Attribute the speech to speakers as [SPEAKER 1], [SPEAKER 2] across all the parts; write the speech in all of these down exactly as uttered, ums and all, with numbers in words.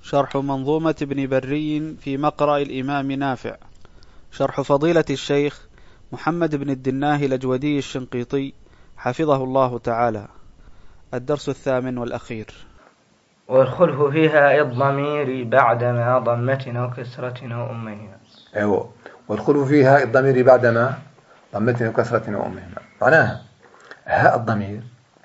[SPEAKER 1] شرح منظومة ابن بري في مقرأ الإمام نافع، شرح فضيلة الشيخ محمد بن الدناه الأجودي الشنقيطي حفظه الله تعالى. الدرس الثامن والأخير.
[SPEAKER 2] والخلف فيها الضمير بعدما ضمة أو كسرة أو أمهما.
[SPEAKER 3] أيوة، والخلف فيها الضمير بعدما ضمة أو كسرة أو أمهما. معناها هاء الضمير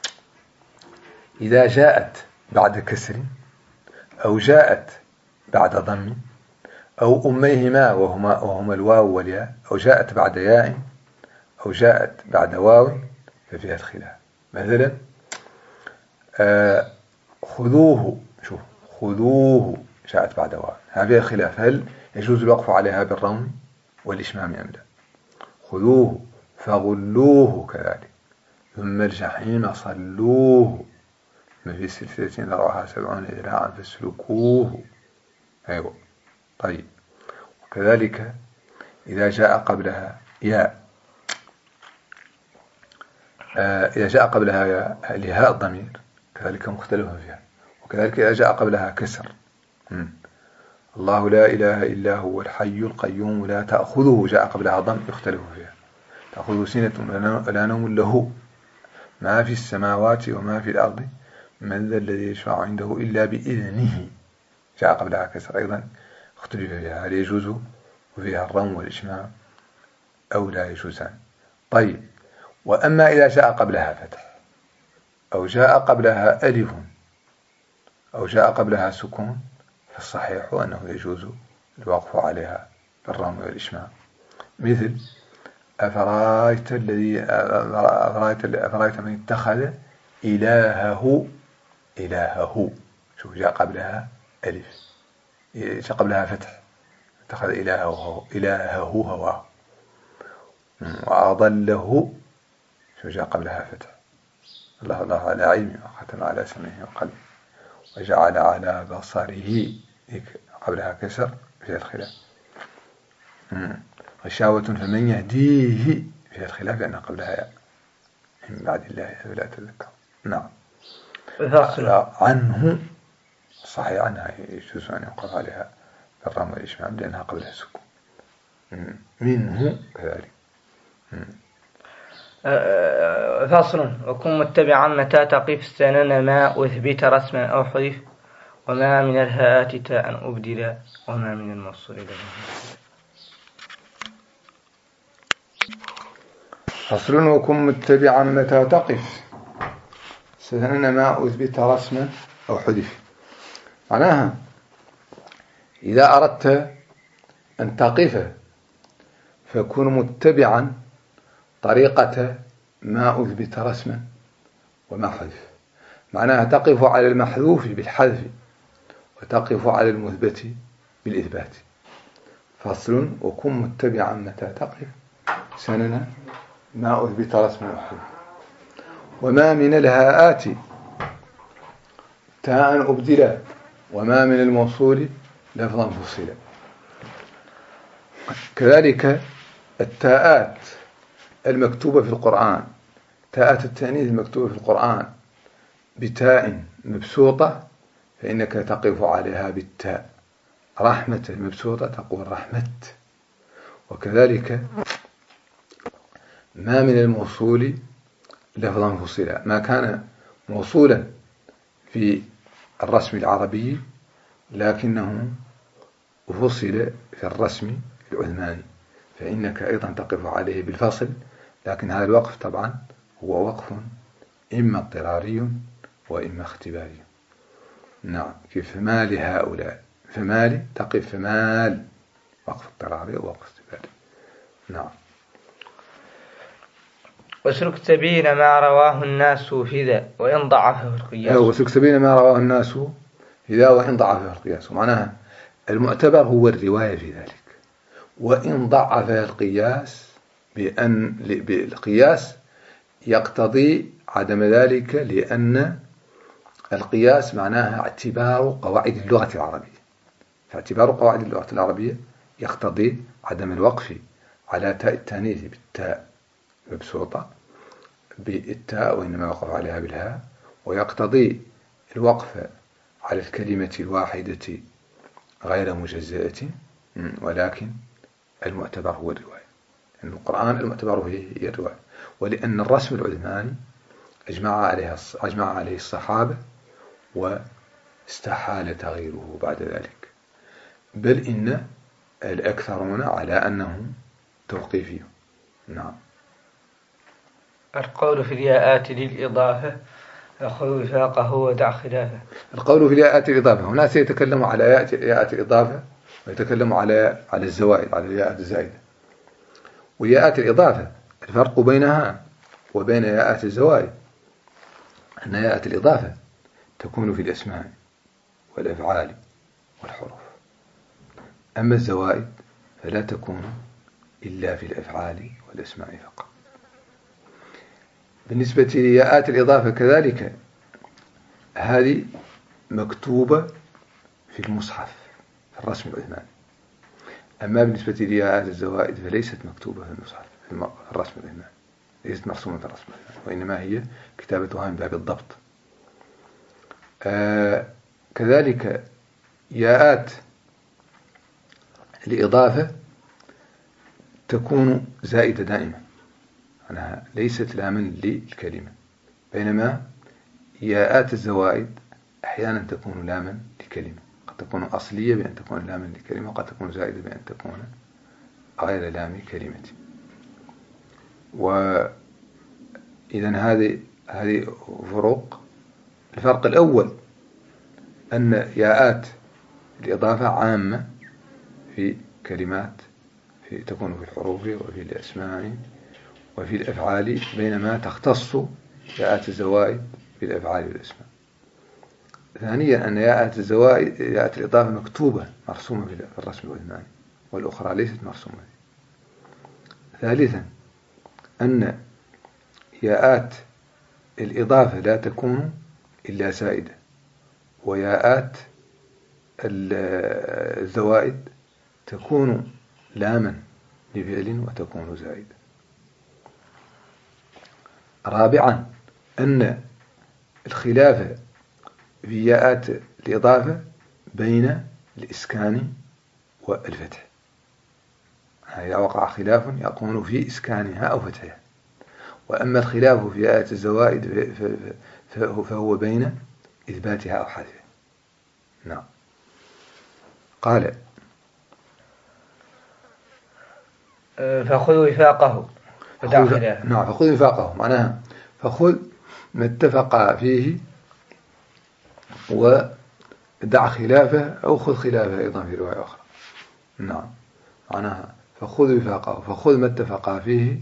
[SPEAKER 3] إذا جاءت بعد كسر أو جاءت بعد ضم أو أميهما وهما, وهما الواو والياء، أو جاءت بعد ياء أو جاءت بعد واو ففيها الخلاف. مثلا آه خذوه، شوف خذوه جاءت بعد واو، هذه الخلاف، هل يجوز الوقف عليها بالروم والإشمام أم لا؟ خذوه فغلوه كذلك، ثم الجحيم صلوه، ما في سلسلة ذرعها سبعون ذراعا فاسلكوه. أيوة طيب. وكذلك إذا جاء قبلها ياء آه إذا جاء قبلها ياء لهاء الضمير كذلك مختلف فيها. وكذلك إذا جاء قبلها كسر، م. الله لا إله إلا هو الحي القيوم لا تأخذه، جاء قبلها ضم يختلف فيها. تأخذه سنة ولا نوم له ما في السماوات وما في الأرض من ذا الذي يشفع عنده إلا بإذنه، جاء قبلها كسر أيضا اختلف فيها، هل يجوز وفيها الروم والإشمام أو لا يجوزان. طيب. وأما إذا جاء قبلها فتح أو جاء قبلها ألف أو جاء قبلها سكون فالصحيح أنه يجوز الوقف عليها بالروم والإشمام. مثل أفرأيت الذي أفرأيت, أفرأيت من اتخذ إلهه إلهه، شوف جاء قبلها ألف، جاء قبلها فتح، اتخذ إلهه إلهه هواه. وأضله، شوف جاء قبلها فتح، الله الله على علمه وختم على سمعه وقلبه وجعل على بصره قبلها كسر في الخلاف. غشاوة فمن يهديه في الخلاف لأن قبلها من بعد الله لا تذكر. نعم. عنه صحيح عنها يجوز أن يقف عليها بالرم والإشمام لأنها قبلها سكون. منه كذلك.
[SPEAKER 2] فصل. وكن متبعا متى تقف سنن ما أثبت رسما أو حذف، وما من الهاءات تاء أبدلا، وما من الموصول له.
[SPEAKER 3] فصل. وكن متبعا متى تقف سنن ما أثبت رسما أو حذف. معناها إذا أردت أن تقف فكن متبعا طريقة ما أثبت رسما وما حذف. معناها تقف على المحذوف بالحذف وتقف على المثبت بالإثبات. فصل. وكن متبعا متى تقف سنن ما أثبت رسما وحذف. وما من الهاءات تاء أبدلا، وما من الموصول لفظا فصلا. كذلك التاءات المكتوبة في القرآن، تاءات التأنيث المكتوبة في القرآن بتاء مبسوطة فإنك تقف عليها بالتاء. رحمة المبسوطة تقول رحمة. وكذلك ما من الموصول لفظا فصلا، ما كان موصولا في الرسم العربي لكنه فصل في الرسم العثماني فإنك أيضا تقف عليه بالفصل، لكن هذا الوقف طبعا هو وقف إما اضطراري وإما اختباري. نعم. كيف فمال هؤلاء، فمال تقف فمال، وقف اضطراري ووقف اختباري. نعم.
[SPEAKER 2] وسلك سبيل ما رواه الناس فذا وإن ضعفه القياس.
[SPEAKER 3] وسلك سبيل ما رواه الناس فذا وإن ضعفه القياس. معناها المعتبر هو الرواية في ذلك، وإن ضعف القياس بأن القياس يقتضي عدم ذلك، لأن القياس معناها اعتبار قواعد اللغة العربية، فاعتبار قواعد اللغة العربية يقتضي عدم الوقف على تاء التانيث بالتاء مبسوطة بالتاء وإنما يوقف عليها بالهاء، ويقتضي الوقف على الكلمة الواحدة غير مجزئة، ولكن المعتبر هو الرواية. لأن القرآن المعتبر هي الرواية، ولأن الرسم العثماني أجمع عليه أجمع عليه الصحابة واستحال تغييره بعد ذلك، بل إن الأكثرون على أنه توقيفي. نعم.
[SPEAKER 2] القول في الياءات للإضافة أخذ وفاقه ودع خلافه.
[SPEAKER 3] القول في الياءات الإضافة هنا سيتكلم على ياءات الإضافة، ويتكلم على على الزوائد، على الياءات الزائدة. وياءات الإضافة الفرق بينها وبين ياءات الزوائد أن ياءات الإضافة تكون في الأسماء والأفعال والحروف، أما الزوائد فلا تكون إلا في الأفعال والأسماء فقط. بالنسبة لياءات الإضافة كذلك هذه مكتوبة في المصحف في الرسم العثماني، أما بالنسبة لياءات الزوائد فليست مكتوبة في المصحف في الرسم العثماني، ليست مرسومة في الرسم العثماني، وإنما هي كتابتها من باب الضبط. آه كذلك ياءات الإضافة تكون زائدة دائما، أنها ليست لاما للكلمة، بينما ياءات الزوائد أحيانا تكون لاما لكلمة، قد تكون أصلية بأن تكون لاما لكلمة، وقد تكون زائدة بأن تكون غير لام كلمة. وإذا هذه هذه فروق. الفرق الأول أن ياءات الإضافة عامة في كلمات في تكون في الحروف وفي الأسماء وفي الأفعال، بينما تختص ياءات الزوائد في الأفعال والأسماء. ثانيا أن ياءات الزوائد ياءات الإضافة مكتوبة مرسومة في الرسم العثماني، والأخرى ليست مرسومة. ثالثا أن ياءات الإضافة لا تكون إلا زائدة، وياءات الزوائد تكون لاما لفعل وتكون زائدة. رابعا أن الخلاف في ياءات الإضافة بين الإسكان والفتح، إذا وقع خلاف يكون في إسكانها أو فتحها، وأما الخلاف في ياءات الزوائد فهو بين إثباتها أو حذفها. نعم. قال
[SPEAKER 2] فخذ وفاقه ودع خلافه.
[SPEAKER 3] نعم، فخذ وفاقه معناها فخذ ما اتفق فيه ودع خلافه، أو خذ خلافه أيضا في رواية أخرى. نعم، معناها فخذ وفاقه، فخذ ما اتفق فيه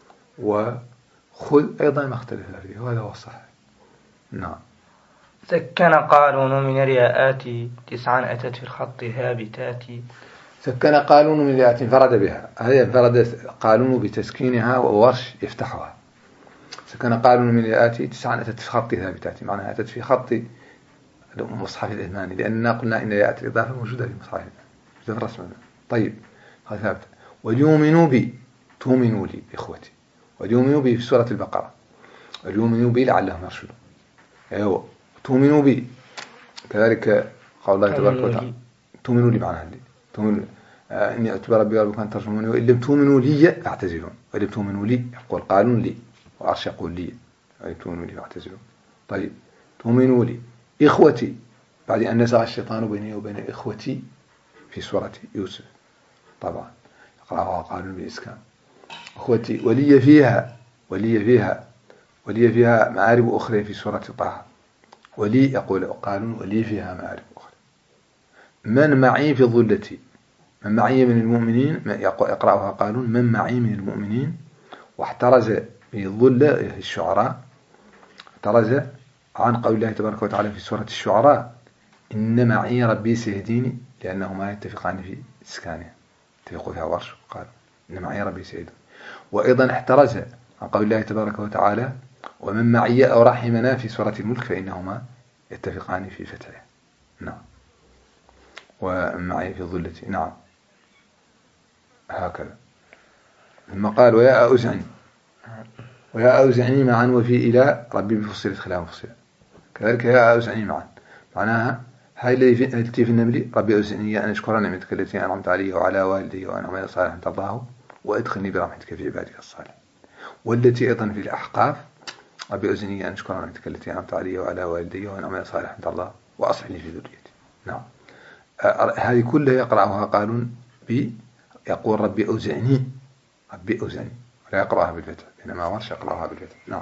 [SPEAKER 3] وخذ أيضا ما اختلف فيه، وهذا هو الصحيح. نعم.
[SPEAKER 2] سكن قالون من الياءات تسعا أتت في الخط هابتات.
[SPEAKER 3] سكن قالون من الياءات انفرد بها، هذه انفرد قالون بتسكينها وورش يفتحها. سكن قالون من الياءات تسعا أتت في خط ثابتات، معناها أتت في خط المصحف العثماني، لأننا قلنا إن ياءات الإضافة موجودة في المصحف في الرسم. طيب، هذا ثابت. وليؤمنوا بي، تؤمنوا لي إخوتي، وليؤمنوا بي في سورة البقرة، وليؤمنوا بي لعلهم يرشدون. أيوة، تؤمنوا بي كذلك قول الله تبارك وتعالى تؤمنوا لي، معناها لي تؤمنوا آه إني أتبع ربي وربكم أن ترجموني وإن لم تؤمنوا لي فاعتزلون، وإن لم تؤمنوا لي يقول قالون لي، وعرش يقول لي، وإن تؤمنوا لي فاعتزلون. طيب، تؤمنوا لي إخوتي بعد أن نزغ الشيطان بيني وبين إخوتي في سورة يوسف، طبعا يقرأها قالون بالإسكان. إخوتي ولي فيها ولي فيها ولي فيها معارب أخرى في سورة طه، ولي يقول قالون ولي فيها معارب أخرى. من معي في الظلة، من معي من المؤمنين، يقرأها قالون من معي من المؤمنين، واحترز في الظلة الشعراء، احترز عن قول الله تبارك وتعالى في سورة الشعراء إن معي ربي سيهديني، لأنهما يتفقان في إسكانها، اتفقوا فيها ورش قال إن معي ربي سيهديني. وأيضا احترز عن قول الله تبارك وتعالى ومن معي أو رحمنا في سورة الملك، فإنهما يتفقان في فتحه. نعم. ومن معي في الظلة. نعم، هكذا. ثم قال ويا أوزعني، ويا أوزعني معا وفي إلى ربي بفصلت خلاف فصلت، كذلك يا أوزعني معا، معناها هاي التي في النمل ربي أوزعني أن أشكر نعمتك التي أنعمت علي وعلى والدي وأن أعمل صالحا ترضاه وأدخلني برحمتك في عبادك الصالحين. والتي أيضا في الأحقاف ربي أوزعني أن أشكر نعمتك التي أنعمت علي وعلى والدي وأن أعمل صالحا ترضاه وأصلح لي في ذريتي. نعم. هذه كلها يقرأها قالون ب يقول ربي أوزعني ربي أوزعني ولا يقرأها بالفتح، بينما ورش يقرأها بالفتح. نعم.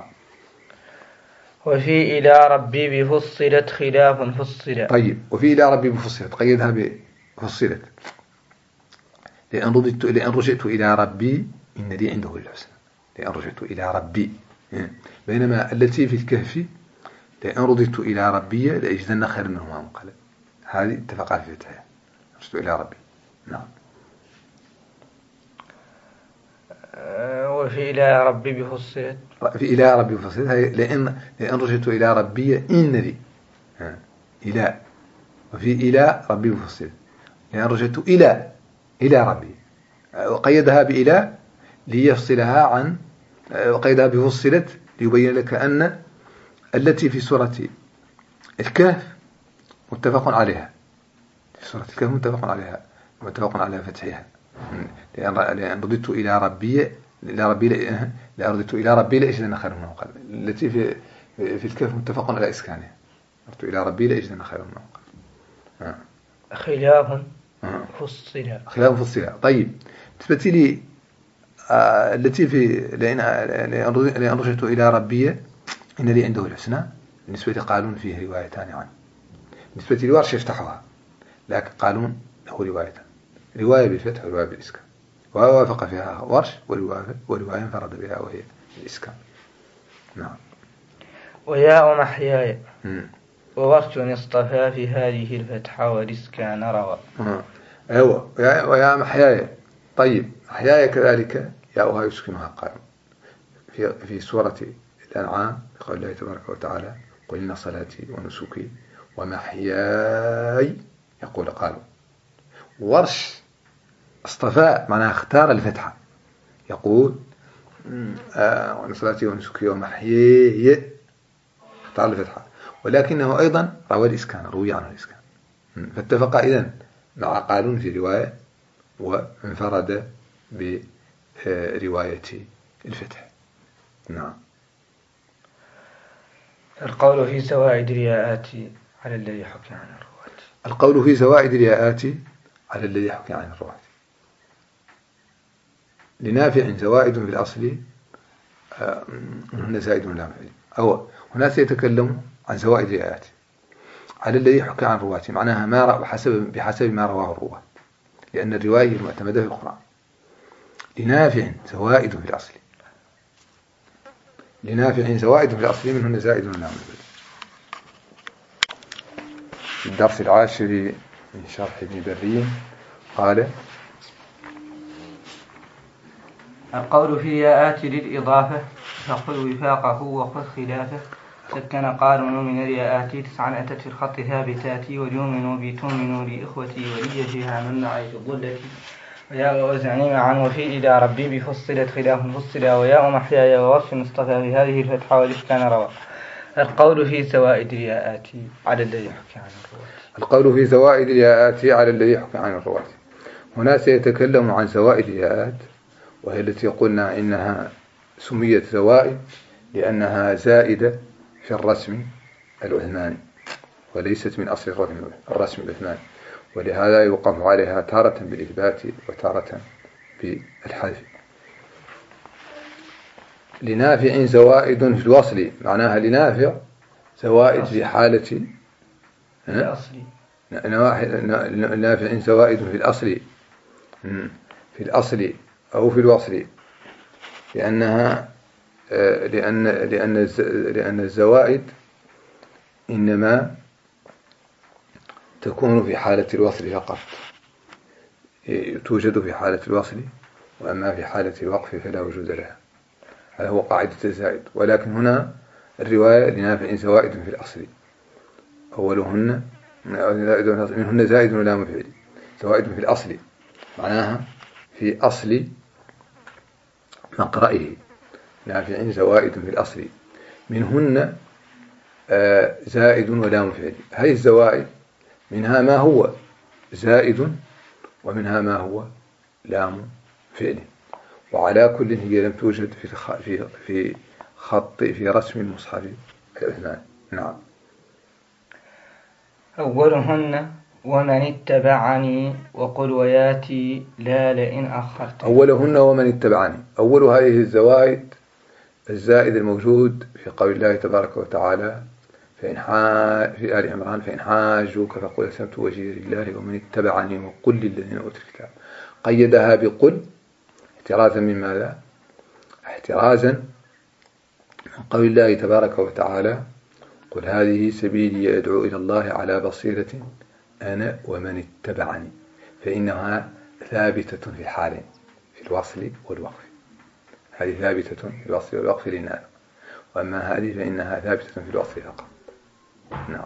[SPEAKER 2] وفي إلى ربي بفصلت خلاف فصلت.
[SPEAKER 3] طيب، وفي إلى ربي بفصلت قيدها بفصلت، لأن رجعت لأن رجعت إلى ربي إن لي عنده الحسنى، لأن رجعت إلى ربي. بينما التي في الكهف لأن رجعت إلى ربي لأجدن خير منهما منقلب. هذه اتفقا في فتحها، رجعت إلى ربي. نعم.
[SPEAKER 2] وفي إلى ربي بفصلت،
[SPEAKER 3] في إلى ربي بفصلت لأن لأن رجعت إلى ربي إن لي إلى، وفي إلى ربي بفصلت لأن رجعت إلى إلى ربي، وقيدها بإلى ليفصلها عن، وقيدها بفصلت ليبين لك أن التي في سورة الكهف متفق عليها، في سورة الكهف متفق عليها متفق على فتحها، لأن لأن رددت إلى ربي إلى ربي لأن رددت إلى ربي لأجدن خير منه قلب. التي في في الكهف متفق على إسكانها، رددت إلى ربي لأجدن خير منه قلب.
[SPEAKER 2] خلاف فصلا،
[SPEAKER 3] خلاف فصلا. طيب، بالنسبة لي آه التي في لأن لأن رجعت إلى ربي إن لي عنده الحسنى، بالنسبة قالون فيه روايتان عنه. بالنسبة لورش يفتحها، لكن قالون له روايتان، رواية بالفتح ورواية بالإسكان، ووافق فيها ورش ورواية ورواية انفرد بها وهي الإسكان. نعم.
[SPEAKER 2] ويا محياي وورش اصطفى في هذه الفتحة والإسكان روى.
[SPEAKER 3] أيوة. ويا محياي. طيب، محياي كذلك ياؤها يسكنها قالون في في سورة الأنعام بقول الله تبارك وتعالى قل إن صلاتي ونسكي ومحياي يقول قالوا. ورش اصطفاء معناها اختار الفتحة، يقول آه وإن صلاتي ونسكي ومحياي اختار الفتحة، ولكنه أيضا روى الإسكان، روي عنه الإسكان، فاتفق إذن مع قالون في رواية وانفرد برواية الفتح. نعم.
[SPEAKER 2] القول في زوائد الياءات على الذي حكي عن الرواة.
[SPEAKER 3] القول في زوائد الياءات على الذي حكي عن الرواة. لنافع زوائد في الأصل هنا زائد لا مفعول، أو هنا سيتكلم عن زوائد الياءات على الذي حكي عن الرواة، معناها ما رأى بحسب بحسب ما رواه الرواة، لأن الرواية المعتمدة في القرآن. لنافع زوائد في الأصل، لنافع زوائد في الأصل منهن زائد لا مفعول. في الدرس العاشر من شرح ابن برين قال:
[SPEAKER 2] القول في الياءات للإضافة فقل وفاقه وخذ خلافه. سكن قارن من الياءات تسعا أتت في الخط ثابتات وليؤمنوا بتؤمنوا لإخوتي ولي فيها من معي في الظلة وياء وزعني معا. وفي إلى ربي بفصلت خلاف فصلا وياء محياي وورش مصطفى في هذه الفتحة والإسكان روى. القول في زوائد الياءات على الذي حكي عن الرواة.
[SPEAKER 3] القول في زوائد الياءات على الذي حكي عن الرواة. هنا سيتكلم عن زوائد الياءات، وهي التي قلنا إنها سميت زوائد لأنها زائدة في الرسم العثماني وليست من أصل الرسم العثماني، ولهذا يوقف عليها تارة بالإثبات وتارة بالحذف. لنافع زوائد في الوصل، معناها لنافع زوائد في حالة
[SPEAKER 2] الأصل.
[SPEAKER 3] نافع زوائد في الأصل، في الأصل أو في الوصل، لأنها لأن لأن لأن الزوائد إنما تكون في حالة الوصل فقط، توجد في حالة الوصل، وأما في حالة الوقف فلا وجود لها. هذا هو قاعدة الزائد. ولكن هنا الرواية لنافع زوائد في الأصل، أولهن منهن زائد ولا مفعول. زوائد في الأصل معناها في أصل مقرئه، نافع زوائد في الأصل منهن زائد ولا مفعول. هذه الزوائد منها ما هو زائد ومنها ما هو لام فعل. وعلى كل هي لم توجد في في في خط في رسم المصحف العثماني. نعم.
[SPEAKER 2] أولهن ومن اتبعني وقل وياتي لا لئن أخرت.
[SPEAKER 3] أولهن ومن اتبعني، أول هذه الزوائد الزائد الموجود في قول الله تبارك وتعالى فإن حا... في آل عمران فإن حاجوك فقل أسلمت وجهي لله ومن اتبعني وقل للذين أوتوا الكتاب. قيدها بقل احترازا من ماذا؟ احترازا من قول الله تبارك وتعالى قل هذه سبيلي أدعو إلى الله على بصيرة أنا ومن اتبعني، فإنها ثابتة في الحالين في الوصل والوقف. هذه ثابتة في الوصل والوقف للنار، وأما هذه فإنها ثابتة في الوصل فقط. نعم.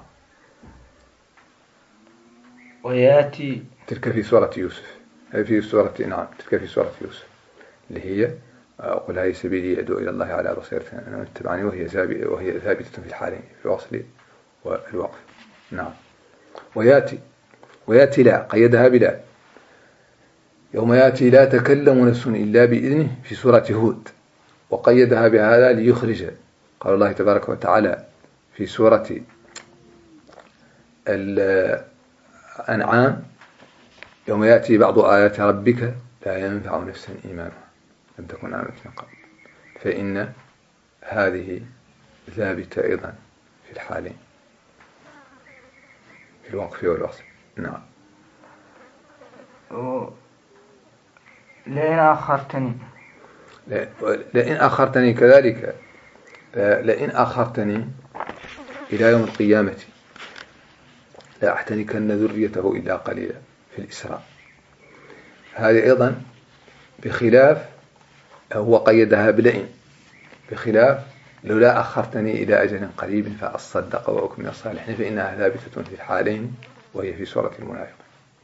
[SPEAKER 2] وياتي
[SPEAKER 3] تلك في سورة يوسف، هذه في سورة نعم تلك في سورة يوسف اللي هي قل هذه سبيلي أدعو إلى الله على بصيرة أنا ومن اتبعني، وهي وهي ثابتة في الحالين في الوصل والوقف. نعم. وياتي وياتي لا قيدها بلا، يوم ياتي لا تكلم نفس إلا بإذنه في سورة هود، وقيدها بهذا ليخرج قال الله تبارك وتعالى في سورة الأنعام يوم يأتي بعض آيات ربك لا ينفع نفسا إيمانها لم تكن آمنت من قبل، فإن هذه ثابتة أيضا في الحالين في الوقف والوصل. نعم.
[SPEAKER 2] لئن أخرتني
[SPEAKER 3] لئن أخرتني كذلك، لئن أخرتني إلى يوم القيامة لا أحتنكن ذريته إلا قليلا في الإسراء. هذه أيضا بخلاف هو قيدها بلئن، بخلاف لولا أخرتني إلى أجل قريب فأصدق وأكون من الصالحين، فإنها ثابتة في الحالين وهي في سورة المنافقين.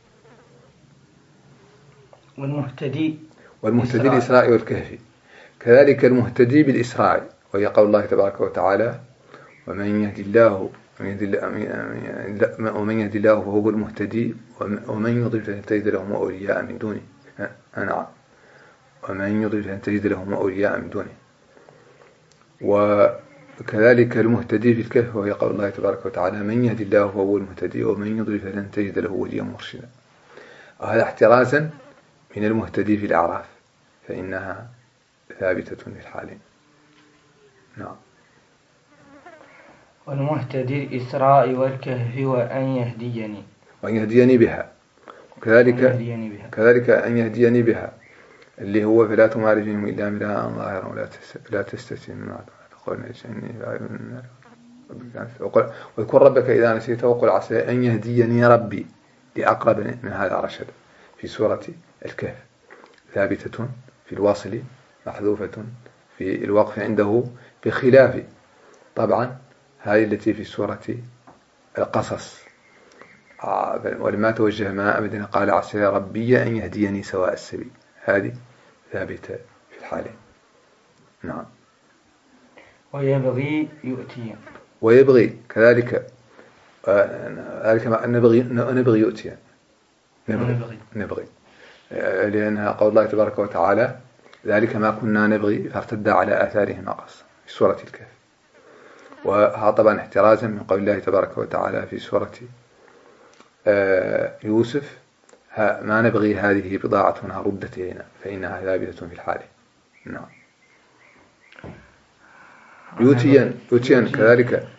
[SPEAKER 2] والمهتدي
[SPEAKER 3] والمهتدي الإسراء والكهف، كذلك المهتدي بالإسراء وهي قول الله تبارك وتعالى ومن يهدي الله ومن يهدي الله فهو المهتدي ومن يضلل فلن تجد لهم أولياء من دونه. نعم. ومن يضلل فلن تجد لهم أولياء من دونه. وكذلك المهتدي في الكهف وهي قول الله تبارك وتعالى من يهدي الله فهو المهتدي ومن يضلل فلن تجد له وليا مرشدا. وهذا احترازا من المهتدي في الأعراف فإنها ثابتة في الحالين. نعم.
[SPEAKER 2] والمهتدي الإسراء والكهف وأن يهديني
[SPEAKER 3] وأن يهديني بها، وكذلك كذلك أن يهديني بها اللي هو فلا تمار فيهم إلا مراء ظاهرا ولا لا تستسلم ما تقول إني فاعل من النار واذكر ربك إذا نسيت وقل عسى أن يهديني ربي لأقرب من هذا رشدا في سورة الكهف، ثابتة في الواصل محذوفة في الوقف عنده، بخلاف طبعا هذه التي في سورة القصص ولما توجه ما أبدا قال عسى ربي أن يهديني سواء السبيل، هذه ثابتة في الحالين. نعم.
[SPEAKER 2] ويبغي يؤتي
[SPEAKER 3] ويبغي كذلك ذلك ما نبغي نبغي يؤتي نبغي نبغي لأنها قول الله تبارك وتعالى ذلك ما كنا نبغي فارتد على آثارهما قص في سورة الكهف. وهذا طبعا احترازا من قول الله تبارك وتعالى في سورة يوسف ما نبغي هذه بضاعتنا ردت إلينا فإنها ثابتة في الحال. نعم. يوتيا يوتيا كذلك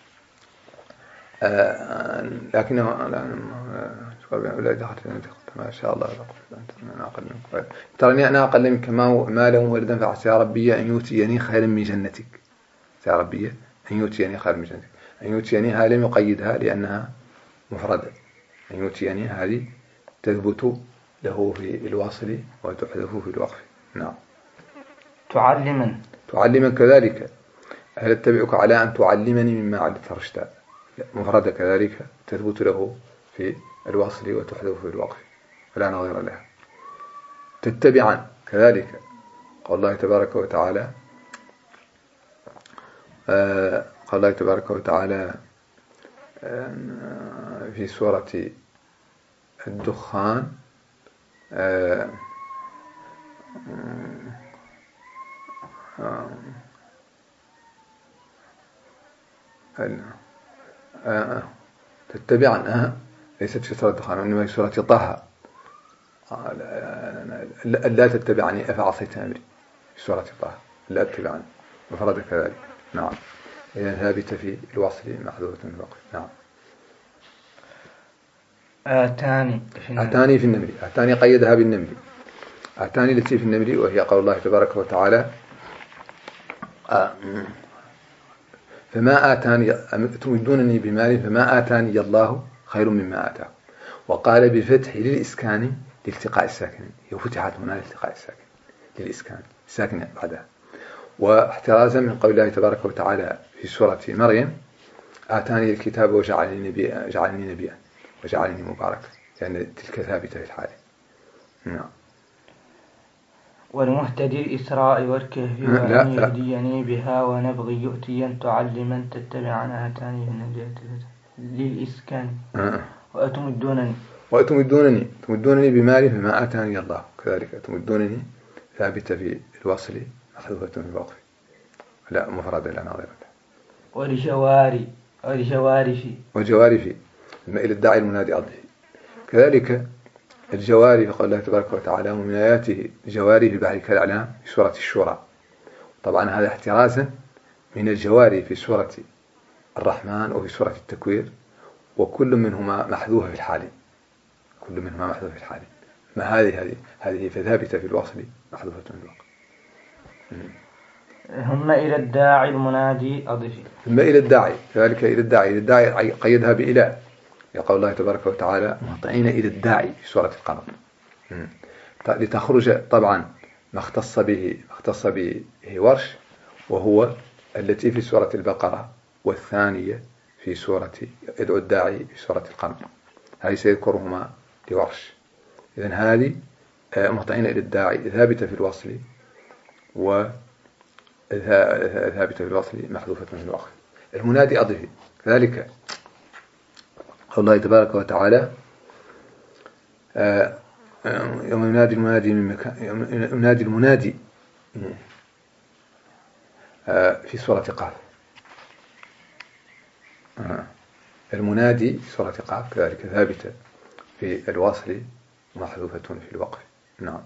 [SPEAKER 3] لكنه ولا دخلت ما شاء الله أنا أقل منك ترى أنا أقل منك مالا وولدا فعسى ربي أن يؤتيني خيرا من جنتك. عسى ربي أن يؤتيني خيرا من جنتك. أن يؤتيني هذا لم يقيدها لأنها مفردة. أن يؤتيني هذه تثبت له في الواصل وتحذف في الوقف. نعم.
[SPEAKER 2] تعلما
[SPEAKER 3] تعلما كذلك هل اتبعك على أن تعلمني مما علمت رشدا، مفردة كذلك تثبت له في الواصل وتحذف في الوقف فلا نظير لها. تتبعا كذلك قال الله تبارك وتعالى آه قال الله تبارك وتعالى في سورة الدخان تتبعن ليست في سورة الدخان وإنما في سورة طه لا تتبعني أفعصيت أمري في سورة طه لا تتبعني مفرد كذلك. نعم إذن ثابتة في الوصل محذوفة في الوقف. نعم.
[SPEAKER 2] آتاني في النمل
[SPEAKER 3] آتاني في النمل آتاني قيدها بالنمل آتاني التي في النمل وهي قول الله تبارك وتعالى فما آتاني تمدونني بمال فما آتاني الله خير مما آتاه. وقال بفتح للإسكان لالتقاء الساكنين هي فتحت هنا لالتقاء الساكن للإسكان الساكن بعدها. واحترازا من قول الله تبارك وتعالى في سورة مريم آتاني الكتاب وجعلني نبيا جعلني نبيا وجعلني مباركا لأن يعني تلك ثابتة في الحال. نعم.
[SPEAKER 2] والمهتدي الإسراء والكهف وأن يهديني بها ونبغي يؤتيا تعلما تتبعن آتاني للإسكان وأتمدونني
[SPEAKER 3] وأتمدونني تمدونني بمال فما آتاني الله كذلك تمدونني ثابتة في الوصل محذوفة في الوقف لا مفردة لا ناظرة.
[SPEAKER 2] والجواري والجواري
[SPEAKER 3] والجواري إلى الداعي المنادي أضحي كذلك الجواري فقال الله تبارك وتعالى ومن آياته الجواري في بحر كالأعلام في سورة الشورى. طبعا هذا احترازا من الجواري في سورة الرحمن وفي سورة التكوير وكل منهما محذوفة في الحال كل منهما محذوفة في الحال ما هذه هذه هذه فثابتة في الوصل محذوفة في الوقت.
[SPEAKER 2] هم إلى الداعي المنادي أضفي
[SPEAKER 3] ثم إلى الداعي كذلك إلى الداعي إلى الداعي قيدها بإله يقول الله تبارك وتعالى مهطعين إلى الداعي في سورة القمر لتخرج طبعا ما اختص به ما اختص به ورش وهو التي في سورة البقرة والثانية في سورة ادعو الداعي في سورة القمر هذه سيذكرهما لورش. إذن هذه مهطعين إلى الداعي ثابتة في الوصل وثابتة في الوصل محذوفة في الوقف. المنادي أضفي كذلك قول الله تبارك وتعالى يوم ينادي المنادي من مكان ينادي المنادي في سورة قاف المنادي في سورة قاف كذلك ثابتة في الوصل محذوفة في الوقف. نعم.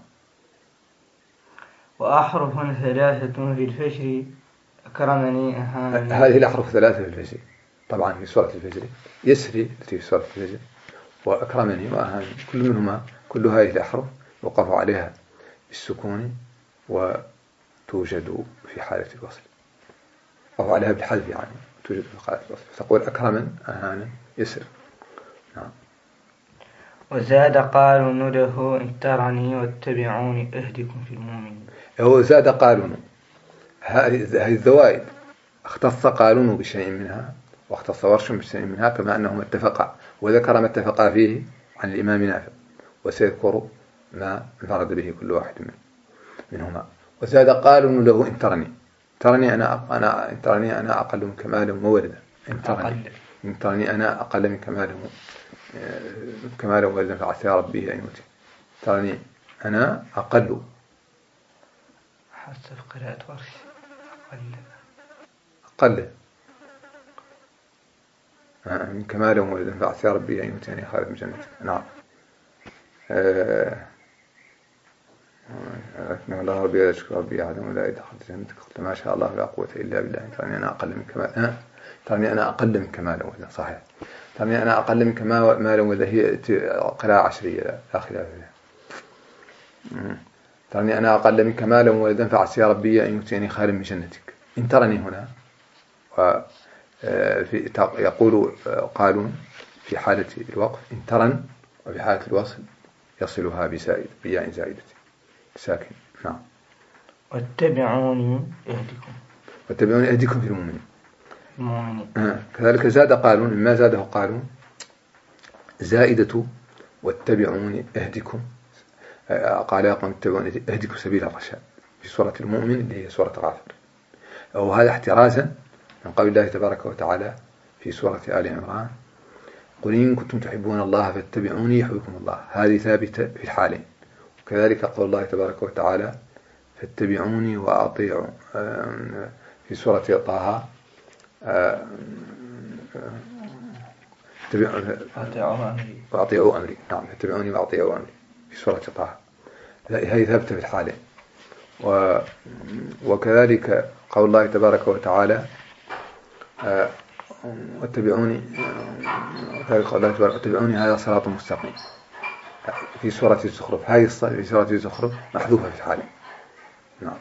[SPEAKER 2] وأحرف ثلاثة في الفجر أكرمني أهانني
[SPEAKER 3] هذه الأحرف ثلاثة في الفجر طبعا في سورة الفجر يسري التي في سورة الفجر وأكرمني وأهانني كل منهما كل هذه الأحرف يوقف عليها بالسكون وتوجد في حالة الوصل أو عليها بالحذف يعني توجد في حالة الوصل فتقول أكرما أهانا يسر. نعم.
[SPEAKER 2] وزاد قالون له إن ترني واتبعوني أهدكم في المؤمنين.
[SPEAKER 3] هو زاد قالون هذه الزوائد اختص قالون بشيء منها واختص ورش بشيء منها كما أنهما اتفقا وذكر ما اتفقا فيه عن الإمام نافع وسيذكر ما انفرد به كل واحد منهما. وزاد قالون له إن ترني ترني أنا أنا إن ترني أنا أقل من كمالا وولدا إن ترني إن ترني أنا أقل من كمالا كمالا وولدا فعسى ربي أن يؤتي ترني أنا أقل
[SPEAKER 2] حسب قراءة ورش أقل
[SPEAKER 3] أقل من كمالا وولدا فعسى ربي أن يؤتيني خيرا من جنتك. نعم. لكن الله ربي لا يشكر ربي أعلم ولا دخلت جنتك قلت ما شاء الله لا قوة إلا بالله ترني أنا أقل من كمال ترني أنا أقل من كمالا ولا صحيح ترني أنا أقل من كمالا ولا هي قراءة عشرية لا خلاف فيها. ترني أنا أقل من كمالا ولا فعسى ربي أن يؤتيني خيرا من جنتك. إن ترني هنا وفي يقول قالون في حالة الوقف إن ترن وفي حالة الوصل يصلها بزائد بياء زائدة ساكن. نعم.
[SPEAKER 2] واتبعوني اهدكم
[SPEAKER 3] واتبعوني اهدكم في المؤمنين
[SPEAKER 2] المؤمنين.
[SPEAKER 3] آه. كذلك زاد قالون ما زاده قالون زائدة واتبعوني اهدكم آه. قال يا قوم اتبعوني اهدكم سبيل الرشاد في سورة المؤمن اللي هي سورة غافر. وهذا احترازا من قول الله تبارك وتعالى في سورة آل عمران قل إن كنتم تحبون الله فاتبعوني يحببكم الله، هذه ثابتة في الحالين. وكذلك قول الله تبارك وتعالى فاتبعوني وأطيعوا في سورة طه وأطيعوا أمري، نعم فاتبعوني وأطيعوا أمري في سورة طه، هذه ثابتة في الحالين. وكذلك قول الله تبارك وتعالى واتبعوني، واتبعوني هذا صراط مستقيم في سورة الزخرف، هذه في سورة الزخرف محذوفة في الحالين. نعم.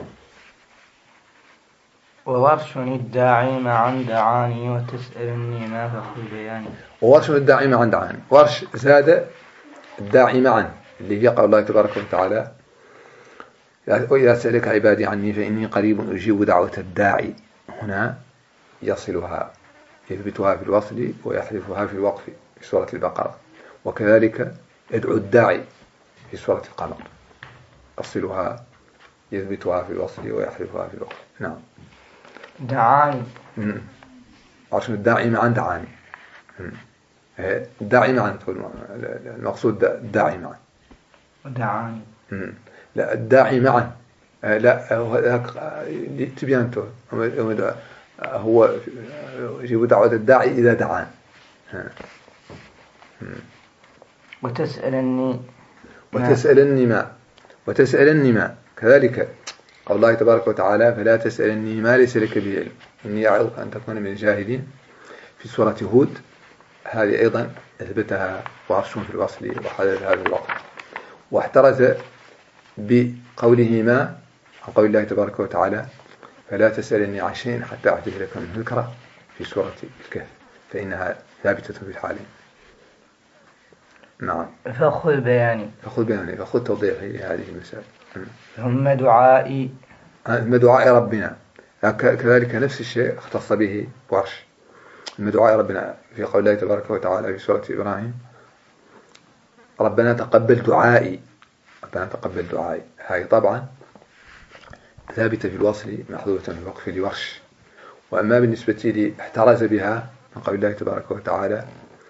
[SPEAKER 2] وورش الداعي معا دعاني وتسألني ما فخر بياني.
[SPEAKER 3] وورش الداعي معا دعاني، ورش زاد الداعي معا اللي هي قول الله تبارك وتعالى وإذا سألك عبادي عني فإني قريب أجيب دعوة الداعي، هنا يصلها يثبتها في الوصل ويحذفها في الوقف في سورة البقرة. وكذلك يدعو الداعي في سورة القمر، يصلها يثبتها في الوصل ويحذفها في الوقف. نعم.
[SPEAKER 2] دعاني
[SPEAKER 3] عشان الداعي معا دعاني، الداعي معا المقصود الداعي معا
[SPEAKER 2] دعاني،
[SPEAKER 3] لا الداعي معا لا تبيانته هو يجيب دعوة الداعي إذا دعان.
[SPEAKER 2] وتسألني
[SPEAKER 3] وتسألني ما وتسألني ما كذلك قول الله تبارك وتعالى فلا تسألني ما ليس لك به علم إني أعظك أن تكون من الجاهلين في سورة هود، هذه أيضا أثبتها ورش في الوصل وحدثها في الوقت. واحترز بقوله ما عن قول الله تبارك وتعالى فلا تسألني عن شيء حتى أحدث لك منه ذكرى في سورة الكهف، فإنها ثابتة في الحالين. نعم.
[SPEAKER 2] فخذ بياني
[SPEAKER 3] فخذ بياني فخذ توضيحي لهذه المسائل.
[SPEAKER 2] ثم دعائي
[SPEAKER 3] ثم دعاء ربنا، كذلك نفس الشيء اختص به ورش. ثم دعاء ربنا في قول الله تبارك وتعالى في سورة إبراهيم ربنا تقبل دعائي، ربنا تقبل دعائي، هاي طبعا ثابتة في الوصل محذوفة في الوقف لورش. وأما بالنسبة لي احترز بها من قول الله تبارك وتعالى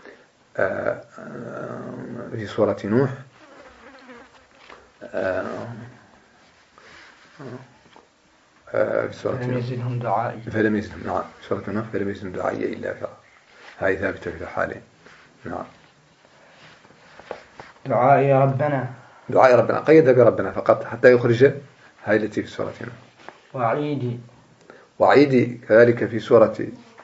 [SPEAKER 3] في سورة نوح في سورة
[SPEAKER 2] فلم يزدهم دعائي
[SPEAKER 3] فلم يزدهم نعم في سورة نوح فلم يزدهم دعائي إلا فرارا، هاي ثابتة في الحالين. نعم.
[SPEAKER 2] دعائي ربنا
[SPEAKER 3] دعاء ربنا قيد بربنا فقط حتى يخرج، هاي التي في سورة نوح.
[SPEAKER 2] وعيدي
[SPEAKER 3] وعيدي كذلك في سورة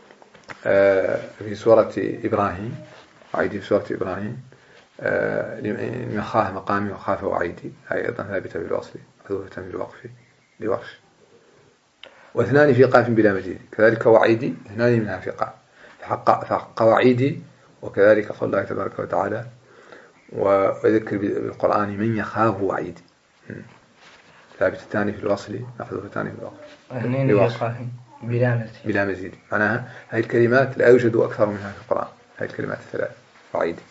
[SPEAKER 3] في سورة إبراهيم، وعيدي في سورة إبراهيم لمن خاف مقامي وخاف وعيدي، هاي أيضا ثابتة بالوصل محذوفة بالوقف لورش. واثنان في قاف بلا مزيد، كذلك وعيدي اثنان منها في قاف فحق وعيدي. وكذلك قول الله تبارك وتعالى وذكر بالقرآن من يخاف وعيدي، ثابتتان في الوصل محذوفتان في الوقف.
[SPEAKER 2] واثنين في قاف بلا مزيد
[SPEAKER 3] بلا مزيد معناها هذه الكلمات لا يوجد أكثر منها في القرآن، هذه الكلمات الثلاث وعيدي.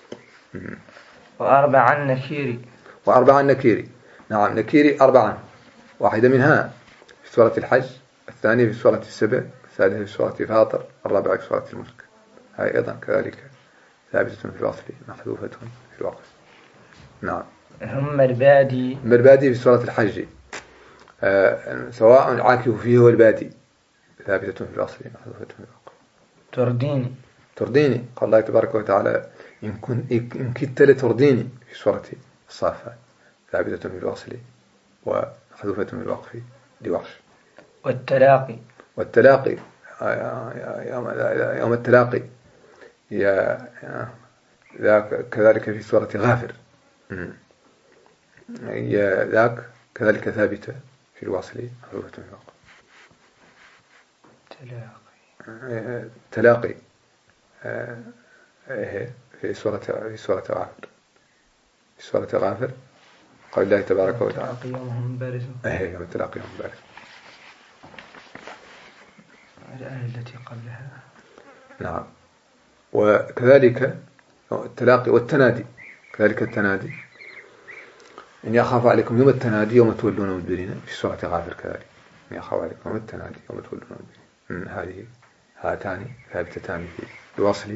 [SPEAKER 2] وأربعا نكيري
[SPEAKER 3] وأربعا نكيري، نعم نكيري أربعا، واحدة منها في سورة الحج، الثانية في سورة السبع، الثالثة في سورة فاطر، الرابعة في سورة الملك، هاي أيضا كذلك ثابتة في الوصل محذوفة في الوقف. نعم.
[SPEAKER 2] هم البادي
[SPEAKER 3] البادي في سورة الحج آه سواء العاكف فيه والبادي، ثابتة في الوصل محذوفة في الوقف.
[SPEAKER 2] ترديني
[SPEAKER 3] ترديني قال الله تبارك وتعالى إن كنت إن كدت لترديني في سورة الصافات، ثابتة في الوصل ومحذوفة في الوقف لورش.
[SPEAKER 2] والتلاقي
[SPEAKER 3] والتلاقي يوم التلاقي يا ذاك كذلك في سورة غافر، يا ذاك كذلك ثابتة في الوصل محذوفة في الوقف.
[SPEAKER 2] تلاقي
[SPEAKER 3] تلاقي في سورة في سورة غافر في سورة غافر قول الله تبارك وتعالى
[SPEAKER 2] يوم بارزون،
[SPEAKER 3] ايه يوم التلاقي يوم بارز.
[SPEAKER 2] الآية التي قبلها.
[SPEAKER 3] نعم. وكذلك التلاقي والتنادي، كذلك التنادي إن يخاف عليكم يوم التنادي يوم تولون مدبرين في سورة غافر، كذلك إن يخاف عليكم يوم التنادي يوم تولون مدبرين. هذه هاتان ثابتتان في الوصل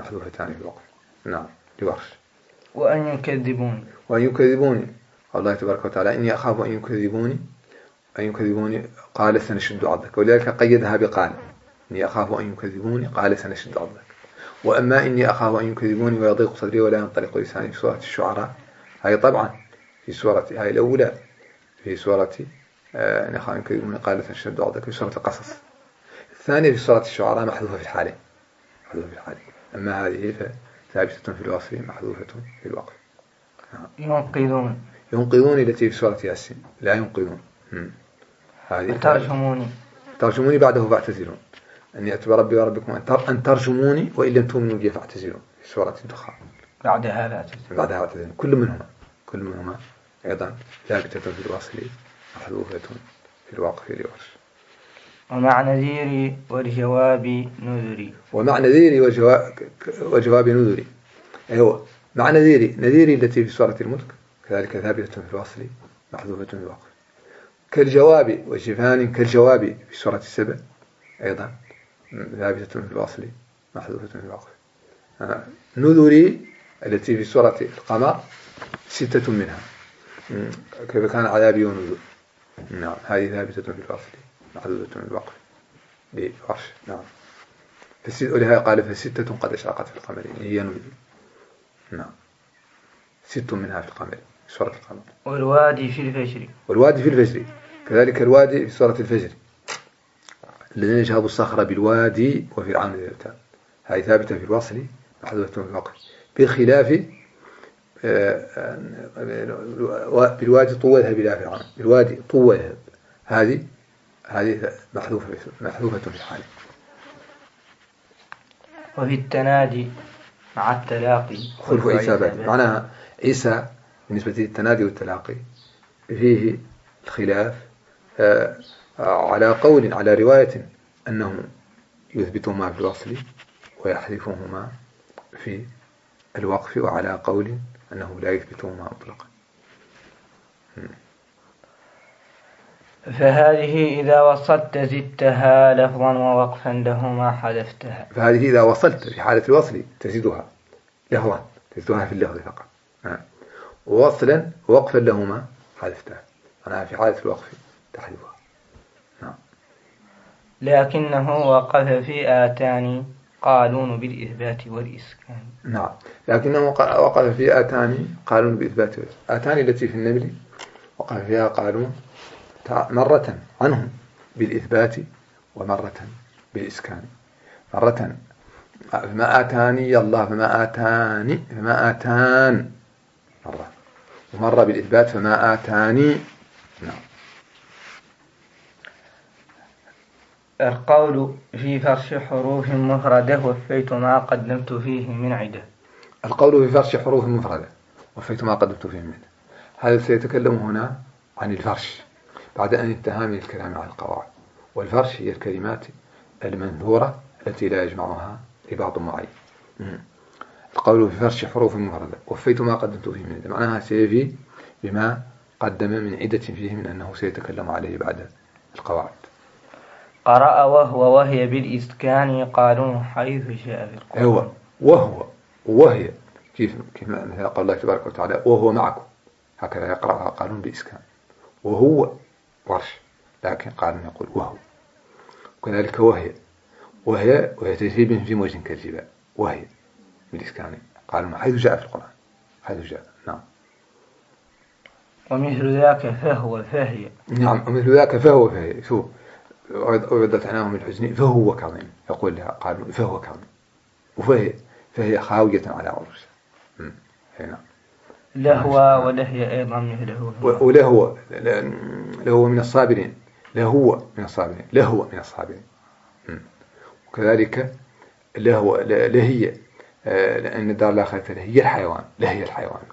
[SPEAKER 3] محذوفتان في الوقف. نعم لورش.
[SPEAKER 2] وأن يكذبوني
[SPEAKER 3] وأن يكذبوني الله تبارك وتعالى إني أخاف أن يكذبوني أن يكذبوني قال سنشد عضك، ولذلك قيدها بقال إني أخاف أن يكذبوني قال سنشد عضك. وأما إني أخاف أن يكذبوني ويضيق صدري ولا ينطلق لساني في سورة الشعراء، هاي طبعا في سورة هاي الأولى في سورة إني أخاف أن يكذبوني قال سنشد عضك في سورة القصص. الثانية في سورة الشعراء محذوفة في الحالة محذوفة في الحالة. أما هذه ثابتة في الوصف محذوفة في الوقف.
[SPEAKER 2] ينقذون
[SPEAKER 3] ينقذون التي في سورة ياسين لا ينقذون. هذه
[SPEAKER 2] ترجموني
[SPEAKER 3] ترجموني بعده فاعتزلون أني أتبع ربي وربكم أن ترجموني وإن لم تؤمنوا بي فاعتزلون في سورة الدخان
[SPEAKER 2] بعدها فاعتزلون
[SPEAKER 3] بعدها فاعتزلون. كل منهما كل منهما أيضا ثابتة في الوصل محذوفة في الوقف لورش.
[SPEAKER 2] ومع نذيري والجواب نذري
[SPEAKER 3] ومع نذيري وجواب, وجواب نذري. أيوة مع نذيري نذيري التي في سورة الملك كذلك ثابتة في الوصل محذوفة في الوقف. كالجواب وشفان كالجواب في سورة السبع أيضا ثابتة في الوصل محذوفة في الوقف. نذري التي في سورة القمر ستة منها كيف كان عذابي ونذر. نعم هذه ثابتة في الوصل محذوفة في الوقف لورش. نعم ولهذا قال فستة قد أشرقت في القمر هي نذر. نعم ست منها في القمر في سورة القمر.
[SPEAKER 2] والوادي في الفجر
[SPEAKER 3] والوادي في الفجر كذلك الوادي في سورة الفجر الذين يجهبوا الصخرة بالوادي وفرعون ذي الأوتاد. هذه ثابتة في الوصل محذوفة في الوقف. بخلاف بالوادي طوى ذهب إلى فرعون بالوادي طوى ذهب هذه هذه محذوفة محذوفة في الحال.
[SPEAKER 2] وفي التنادي مع التلاقي
[SPEAKER 3] خلف عيسى بعد معناها عيسى بالنسبة للتنادي والتلاقي فيه الخلاف على قول على رواية أنهم يثبتهما في الوصل ويحذفهما في الوقف وعلى قول أنه لا يثبتهما مطلقا.
[SPEAKER 2] فهذه إذا وصلت زدتها لفظا ووقفا لهما حذفتها.
[SPEAKER 3] فهذه إذا وصلت في حالة الوصل تزيدها لفظا تزيدها في اللفظ فقط ووصلا ووقفا لهما حذفتها. أنا في حالة الوقف تحذفها. نعم.
[SPEAKER 2] لكنه وقف في آتان قالون بالإثبات والإسكان.
[SPEAKER 3] نعم لكنه وقف في آتان قالون بالإثبات آتان التي في النمل وقف فيها قالون مرة عنهم بالإثبات ومرة بالإسكان. مرة فما آتاني الله فما آتاني فما آتان مرة ومرة بالإثبات فما آتاني. نعم.
[SPEAKER 2] القول في فرش حروف مفردة وفيت ما قدمت فيه من عدة.
[SPEAKER 3] القول في فرش حروف مفردة وفيت ما قدمت فيه من عدة. هذا سيتكلم هنا عن الفرش بعد أن انتهى من الكلام عن القواعد. والفرش هي الكلمات المنثورة التي لا يجمعها لبعض معين. القول في فرش حروف مفردة وفيت ما قدمت فيه من عدة معناها سيفي بما قدم من عدة فيه من أنه سيتكلم عليه بعد القواعد.
[SPEAKER 2] قرأ وهو وهي بالإسكان قالون حيث جاء في القرآن.
[SPEAKER 3] أيوة وهو وهي كيف كيف مثل قال الله تبارك وتعالى وهو معكم هكذا يقرأها قالون بإسكان. وهو ورش لكن قالون يقول وهو. وكذلك وهي وهي وهي تجريب في موجه كالجبال وهي بالإسكان قالون حيث جاء في القرآن حيث جاء. نعم.
[SPEAKER 2] ومثل ذاك فهو فهي.
[SPEAKER 3] نعم ومثل ذاك فهو فهي شوف وردت عناه من الحزن فهو كظيم يقول لها قالوا فهو كظيم وفهي فهي خاوية على عروسها. هنا
[SPEAKER 2] لهو ولهي أيضا مثله
[SPEAKER 3] ولهو لهو من الصابرين لهو من الصابرين لهو من الصابرين. وكذلك لهو لهي لأن الدار الآخرة هي الحيوان لهي الحيوان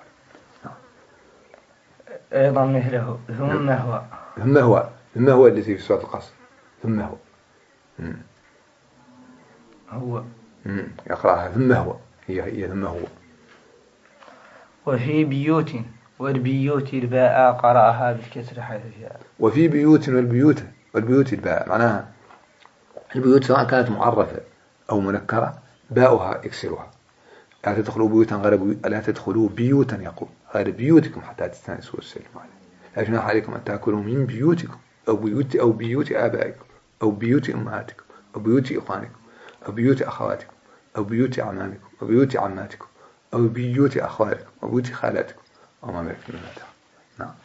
[SPEAKER 2] أيضا مثله ثم هو
[SPEAKER 3] ثم هو ثم هو الذي في سورة القصر ثم هو مم.
[SPEAKER 2] هو
[SPEAKER 3] مم. يقرأها ثم هو هي هي ثم هو.
[SPEAKER 2] وفي بيوت والبيوت الباء قرأها بالكسر حيث جاء.
[SPEAKER 3] وفي بيوت والبيوت والبيوت الباء معناها البيوت سواء كانت معرفة أو منكرة باؤها يكسرها. لا تدخلوا بيوتا غير بيوت لا تدخلوا بيوتا يقول غير بيوتكم حتى تستأنسوا وتسلموا عليه. لا جناح عليكم أن تأكلوا من بيوتكم أو بيوت أو بيوت آبائكم أو بيوت أمهاتكم أو بيوت إخوانكم أو بيوت أخواتكم أو بيوت أعمامكم أو بيوت عماتكم أو بيوت أخوالكم أو بيوت خالاتكم أو ما ملكتم مفاتيحه. نعم.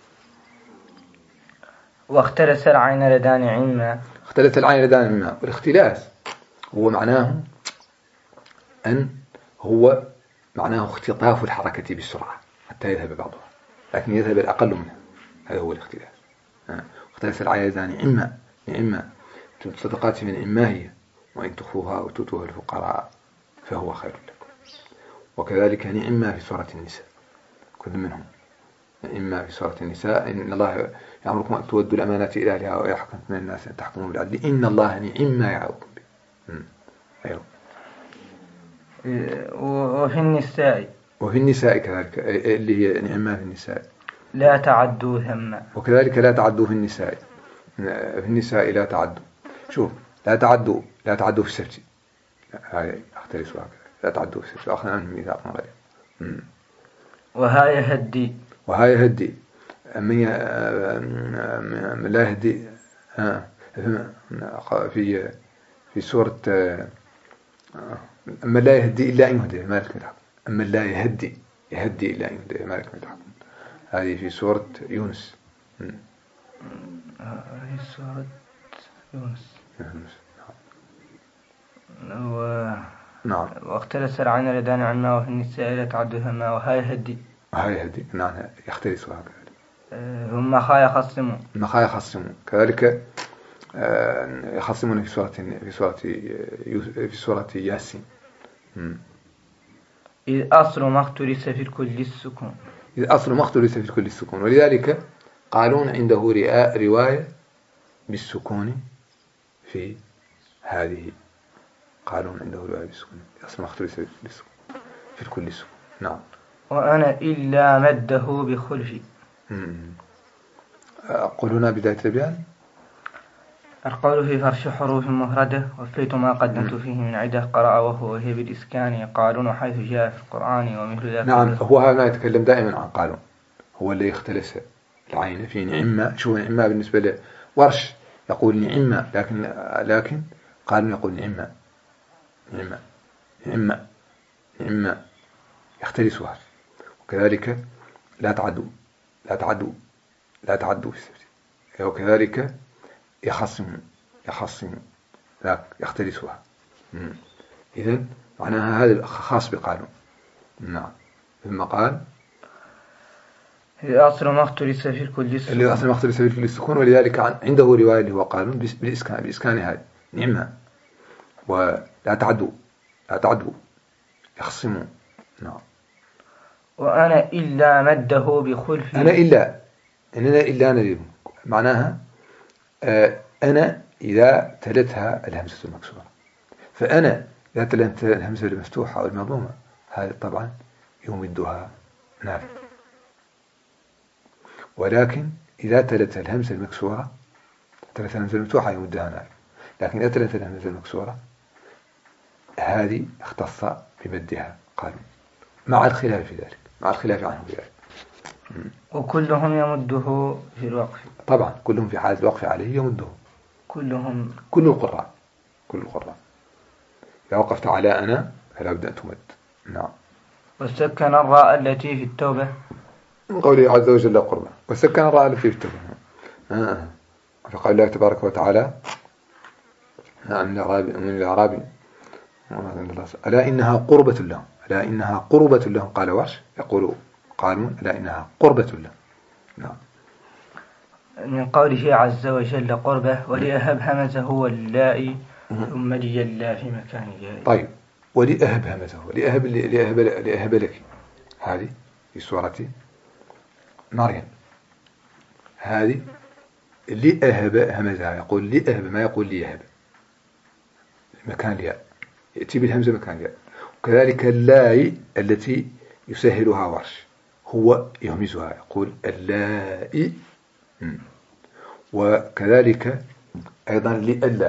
[SPEAKER 2] واختلس العين لدان عما.
[SPEAKER 3] اختلت العين لدان عما. والاختلاس هو معناه أن هو معناه اختطاف الحركة بسرعة حتى يذهب بعضها لكن يذهب الأقل منها. هذا هو الاختلاس. اختلس العين لدان عما. عما الصدقات من عما هي وإن تخفوها وتؤتوها الفقراء فهو خير لكم. وكذلك نعما في سورة النساء كل منهم. نعما في سورة النساء إن الله يأمركم أن تودوا الأمانات إلى أهلها ويحكم من الناس أن تحكموا بالعدل إن الله نعما يعظكم به. أيوه.
[SPEAKER 2] وفي النساء
[SPEAKER 3] وفي النساء كذلك اللي هي نعما في النساء
[SPEAKER 2] لا تعدوا ثم.
[SPEAKER 3] وكذلك لا تعدوا في النساء. في النساء لا تعدوا. شوف لا تعدوا لا تعدوا في السبت. هاي اختلسوا هكذا لا تعدوا في السبت وأخذنا عنهم ميثاقا غليظا.
[SPEAKER 2] وهاي يهدي
[SPEAKER 3] وهاي يهدي من لا يهدي في في سورة أما لا يهدي إلا أن يهدي مالك متحكم. أما لا يهدي يهدي إلا أن يهدي مالك متحكم. هذه في سورة يونس.
[SPEAKER 2] هذه سورة يونس.
[SPEAKER 3] و... نعم.
[SPEAKER 2] واختلس العين لدان عما وفي النساء لا تعدوا ثما وهاي يهدي.
[SPEAKER 3] وهاي يهدي نعم يختلسوا هكذا.
[SPEAKER 2] هم خا يخصمون.
[SPEAKER 3] هم خا يخصمون كذلك يخصمون في سورة في سورة في سورة ياسين.
[SPEAKER 2] إذ أصل ما اختلس في الكل السكون.
[SPEAKER 3] إذ أصل ما اختلس في الكل السكون. ولذلك قالون عنده رواية بالسكون في هذه. قالون عنده رواية بالسكون أصل ما اختلس في السكون في الكل السكون. نعم.
[SPEAKER 2] وأنا إلا مده بخلفي.
[SPEAKER 3] قولنا بداية البيان.
[SPEAKER 2] القول في فرش حروف مفردة وفيت ما قدمت فيه من عدة قرأ وهو وهي بالإسكان قالون حيث جاء في القرآن ومثل ذلك.
[SPEAKER 3] نعم هو هذا يتكلم دائما عن قالون هو اللي يختلس العين في نعمة. شو نعمة بالنسبة له ورش يقول نعمة لكن لكن قالون يقول نعمة نعمة نعمة نعمة يختلسها. وكذلك لا تعدوا لا تعدوا لا تعدوا في السبت. وكذلك يخصم يخصم لا يختلسها. إذن معناها هذا خاص بقالون. نعم. ثم قال
[SPEAKER 2] أصل ما اختلس في الكل السكون.
[SPEAKER 3] اللي أصل ما اختلس في الكل السكون. ولذلك عنده رواية اللي هو قالون بالإسكان بإسكان هذا نعمة ولا تعدوا لا تعدوا يخصموا. نعم.
[SPEAKER 2] وأنا إلا مده بخلفي.
[SPEAKER 3] أنا إلا إننا إلا نذير معناها آه أنا إذا تلتها الهمزة المكسورة. فأنا إذا تلتها الهمزة المفتوحة أو المضمومة هذا طبعا يمدها نافع. ولكن إذا تلتها الهمزة المكسورة تلتها الهمزة المفتوحة يمدها نافع. لكن إذا تلتها الهمزة المكسورة هذه اختص بمدها قالوا مع الخلاف في ذلك مع الخلاف عنه في ذلك.
[SPEAKER 2] وكلهم يمده في الوقف.
[SPEAKER 3] طبعا كلهم في حالة الوقف عليه يمده.
[SPEAKER 2] كلهم
[SPEAKER 3] كل القراء كل القراء إذا وقفت على أنا فلا بد أن تمد. نعم.
[SPEAKER 2] وسكن الراء التي في التوبة
[SPEAKER 3] من قوله عز وجل قربا. وسكن الراء التي في التوبة آه. فقال الله تبارك وتعالى نعم من الأعرابي ألا إنها قربة لهم ألا إنها قربة لهم قال ورش يقول قالون ألا إنها قربة لهم. نعم.
[SPEAKER 2] من قوله عز وجل قربة ولأهب همزه واللائي ثم ليلا في مكان جائي.
[SPEAKER 3] طيب ولأهب همزه لأهب لأهب لأهب لك هذه في سورة مريم هذه لأهب همزها يقول لأهب ما يقول ليهب مكان الياء يأتي بالهمزة مكان الياء. وكذلك اللاي التي يسهلها ورش هو يهمزها يقول اللائي. وكذلك أيضا لألا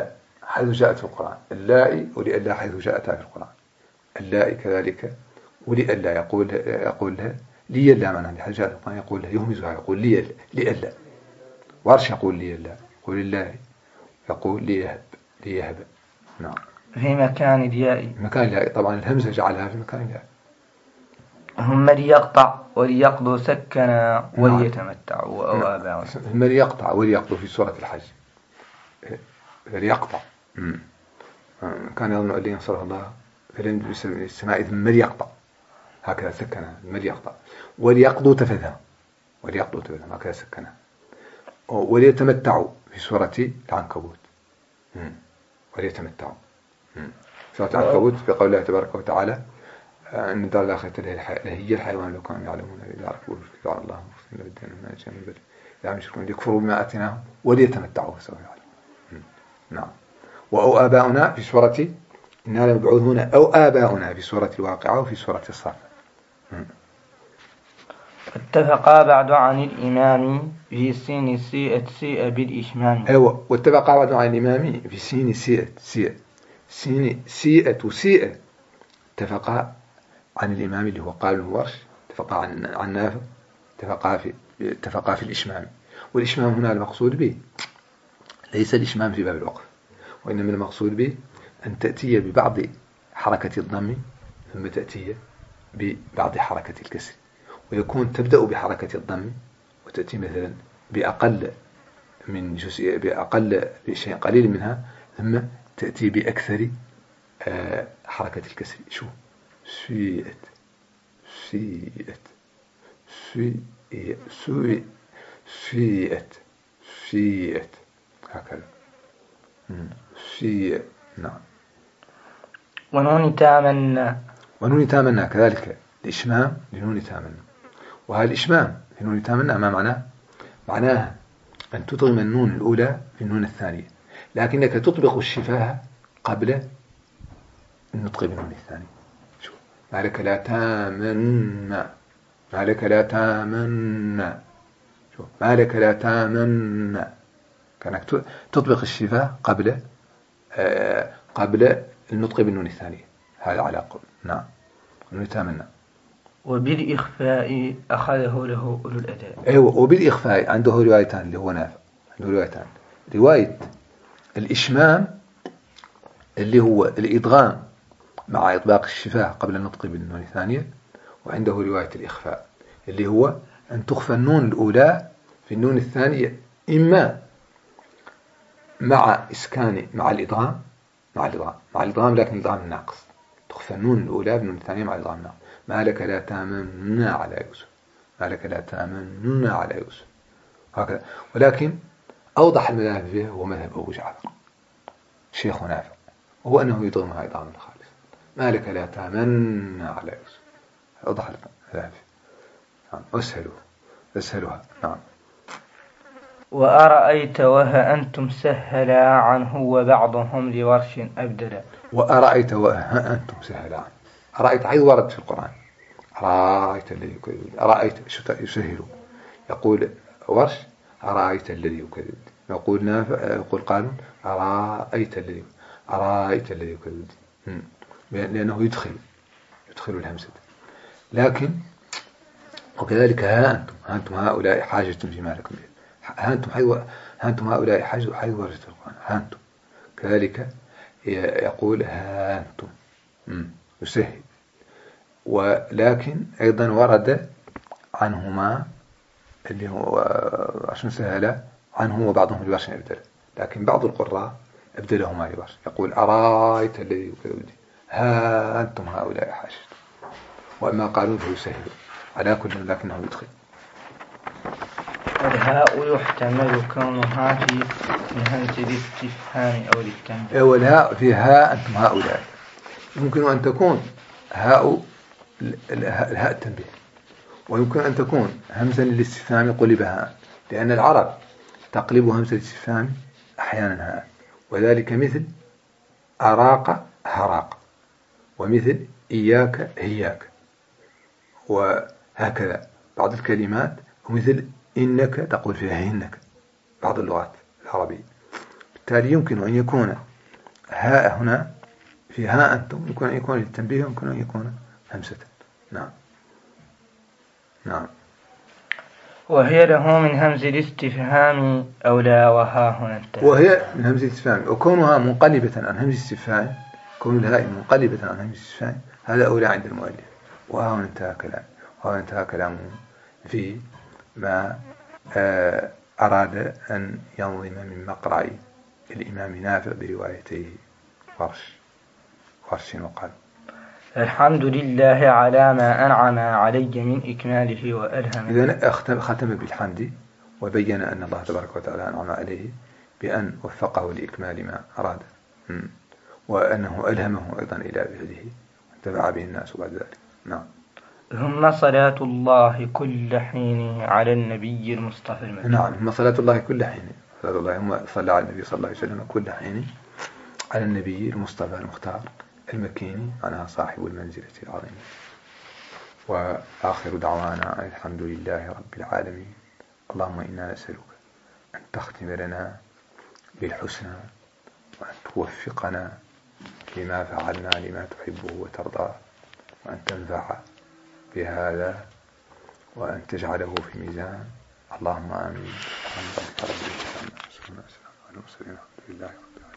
[SPEAKER 3] حيث جاءت في القرآن، اللائي ولئلا حيث جاءتها في القرآن، اللائي كذلك ولئلا يقول يقول لها لئلا معناها حيث جاءت في القرآن يقول لها يهمزها يقول لئلا لئلا. ورش يقول لئلا يقول الله يقول ليهب ليهب. نعم.
[SPEAKER 2] في مكان الياء.
[SPEAKER 3] مكان الياء طبعا الهمزة جعلها في مكان الياء.
[SPEAKER 2] هم ليقطع وليقضوا سكنا وليتمتعوا وآباؤنا.
[SPEAKER 3] هم ليقطع وليقضوا في سورة الحج ليقطع. كان يظن أن ينصره الله فلن بسبب السماء ثم ليقطع هكذا سكنها ثم ليقطع وليقضوا تفثها وليقضوا تفثها هكذا سكنها وليتمتعوا في سورة العنكبوت وليتمتعوا. سورة العنكبوت في قول الله تبارك وتعالى أن الدار الآخرة هي الحيوان لو كانوا يعلمون إذا عرفوا على الله مخلصين له الدين ما يجي من بدء لا يشركون ليكفروا بما آتيناهم وليتمتعوا فسوف يعلمون. نعم. وآباؤنا في سورة إنا لمبعوثون أو آباؤنا في سورة الواقعة وفي سورة الصافات.
[SPEAKER 2] اتفقا بعد عن الإمام في سين سيئة سيئة بالإشمام.
[SPEAKER 3] أيوة. واتفقا بعد عن الإمام في سين سيئة سيئة سين سيئة سيئة. اتفقا عن الإمام اللي هو قال الورش، اتفقا عن عن نافع، اتفقا في اتفقا في الإشمام. والإشمام هنا المقصود به ليس الإشمام في باب الوقف، وإنما المقصود به أن تأتي ببعض حركة الضم ثم تأتي ببعض حركة الكسر، ويكون تبدأ بحركة الضم وتأتي مثلا بأقل من جزء بأقل بشيء قليل منها ثم تأتي بأكثر حركة الكسر. شو سيئت سيئت سيئت سيئت سيئت سيئت هكذا سيئت. نعم.
[SPEAKER 2] ونون تامنى
[SPEAKER 3] ونون تامنى كذلك الإشمام لنون تامنى. وهذا الإشمام في نون تامنى ما معناه؟ معناها أن تطغم النون الأولى في النون الثانية، لكنك تطبق الشفاه قبل النطق بالنون الثانية. شوف ما لك لا تامن ما لك لا تامن شوف ما لك لا تامن كأنك تطبق الشفاه قبل آه قبل النطق بالنون الثانية. هذا على قول. نعم. نون تامن.
[SPEAKER 2] وبالإخفاء أخذه له أولو الأداء.
[SPEAKER 3] أيوة. وبالإخفاء عنده روايتان اللي هو نافع عنده روايتان. رواية الإشمام اللي هو الإدغام مع إطباق الشفاه قبل النطق بالنون الثانية، وعنده رواية الإخفاء اللي هو أن تخفى النون الأولى في النون الثانية إما مع إسكان مع الإدغام مع الإدغام مع الإدغام لكن الإدغام الناقص. تخفى النون الأولى في النون الثانية مع الإدغام الناقص. ما لك لا تامن على يوسف ما لك لا تامن على يوسف هكذا. ولكن أوضح المذاهب فيه هو مذهب أبو جعفر شيخ نافع، وهو أنه يضمها إضغاما خالصا. ما لك لا تامن على يوسف أوضح المذاهب فيه. نعم. أسهلوا أسهلها. نعم.
[SPEAKER 2] وأرأيت وها أنتم سهلا عنه وبعضهم لورش أبدلا.
[SPEAKER 3] وأرأيت وها أنتم سهلا عنه. أرأيت حيث ورد في القرآن أرأيت الذي يكذب أرأيت يسهل يقول ورش أرأيت الذي يكذب يقول نافع يقول قالون أرأيت الذي أرأيت الذي يكذب لأنه يدخل يدخل الهمزة. لكن وكذلك ها أنتم ها أنتم هؤلاء حاجة فيما لكم به. ها أنتم حيث ها أنتم هؤلاء حاجة حيث ورد في القرآن ها أنتم. كذلك يقول ها أنتم يسهل. ولكن أيضا ورد عنهما اللي هو عشان سهل عنه وبعضهم لورش أبدل، لكن بعض القراء أبدلهما لورش يقول أرأيت الذي يكذب ها أنتم هؤلاء حاجة. وأما قالوا فيسهل على كل لكنه يدخل.
[SPEAKER 2] الهاء يحتمل كونها في همزة الاستفهام أو التنبيه.
[SPEAKER 3] والهاء في ها أنتم هؤلاء يمكن أن تكون هاء الهاء التنبيه، ويمكن أن تكون همزة للاستفهام قلبها، لأن العرب تقلب همزة الاستفهام أحيانا هاء، وذلك مثل أراق هراق، ومثل إياك هياك، وهكذا بعض الكلمات، ومثل إنك تقول فيها إنك بعض اللغات العربية. بالتالي يمكن أن يكون هاء هنا في ها أنتم يكون يكون للتنبيه ويمكن أن يكون همسة. نعم نعم.
[SPEAKER 2] وهي له من همز الاستفهام أولى وها هنا التفهم.
[SPEAKER 3] وهي من همز الاستفهام وكونها منقلبة عن همز الاستفهام، كون الهاء منقلبة عن همز الاستفهام هذا أولى عند المؤلف. وها هنا انتهى كلام وها انتهى كلامه في ما أراد أن ينظم من مقرأ الإمام نافع بروايته ورش ورش وقال
[SPEAKER 2] الحمد لله على ما أنعم علي من إكماله وألهم.
[SPEAKER 3] إذن ختم بالحمد وبين أن الله تبارك وتعالى أنعم عليه بأن وفقه لإكمال ما أراد، وأنه ألهمه أيضا إلى فعله واتبع به الناس بعد ذلك. نعم.
[SPEAKER 2] ثم صلاة الله كل حين على النبي المصطفى المكين.
[SPEAKER 3] نعم ثم صلاة الله كل حين، صلاة الله ثم صلى على النبي صلى الله عليه وسلم كل حين على النبي المصطفى المختار المكين عنها صاحب المنزلة العظيمة. وآخر دعوانا الحمد لله رب العالمين. اللهم إنا نسألك أن تختم لنا بالحسنى وأن توفقنا لما فعلنا لما تحبه وترضاه، وأن تنفع بهذا وأن تجعله في ميزان. اللهم آمين. الحمد لله رب العالمين. الحمد لله رب العالمين.